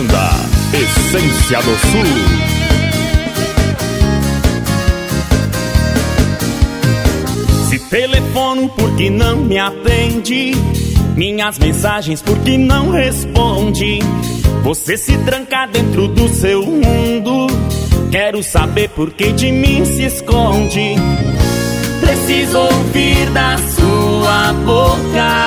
Banda Essência do Sul. Se telefono porque não me atende, minhas mensagens porque não responde, você se tranca dentro do seu mundo, quero saber por que de mim se esconde. Preciso ouvir da sua boca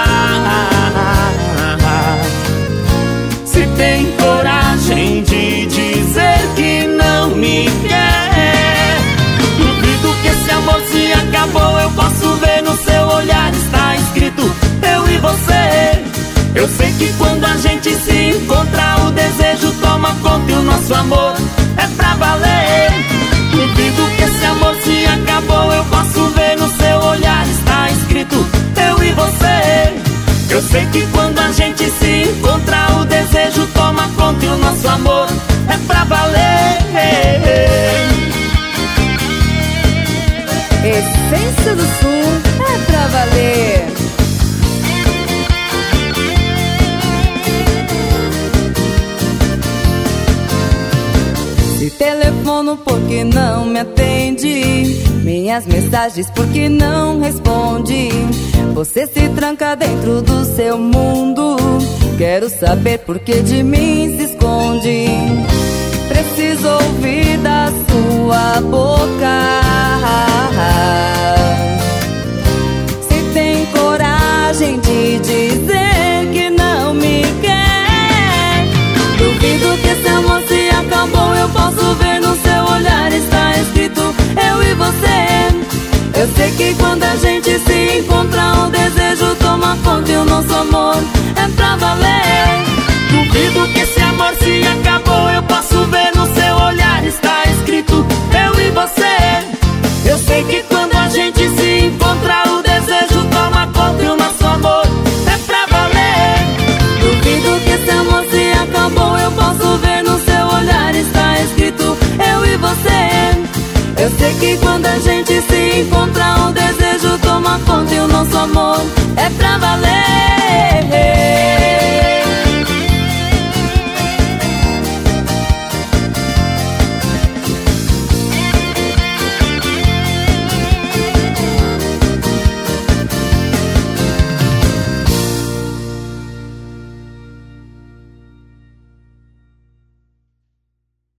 se tem coragem de dizer que não me quer. Duvido que esse amor se acabou, eu posso ver no seu olhar, está escrito eu e você. Eu sei que quando a gente se encontra, o desejo toma conta e o nosso amor é pra valer. Duvido que esse amor se acabou, eu posso ver no seu olhar, está escrito eu e você. Eu sei que quando a gente se encontra, o desejo toma conta e o nosso amor é pra valer. Essência do Sul é pra valer. Se telefono porque não me atende, minhas mensagens porque não responde, você se tranca dentro do seu mundo, quero saber por que de mim se esconde. Preciso ouvir da sua boca se tem coragem de dizer que não me quer. Duvido que esse amor se acabou, eu posso ver no seu olhar, está escrito eu e você. Eu sei que quando a gente se encontra, o desejo toma conta e o nosso amor é pra valer. Duvido que esse amor se acabou, eu posso ver no seu olhar, está escrito eu e você. Eu sei que quando a gente se encontra, o desejo toma conta e o nosso amor é pra valer. Duvido que esse amor se acabou, eu posso ver no seu olhar, está escrito eu e você. Eu sei que quando a gente se encontra, o desejo toma conta e o nosso amor é pra valer.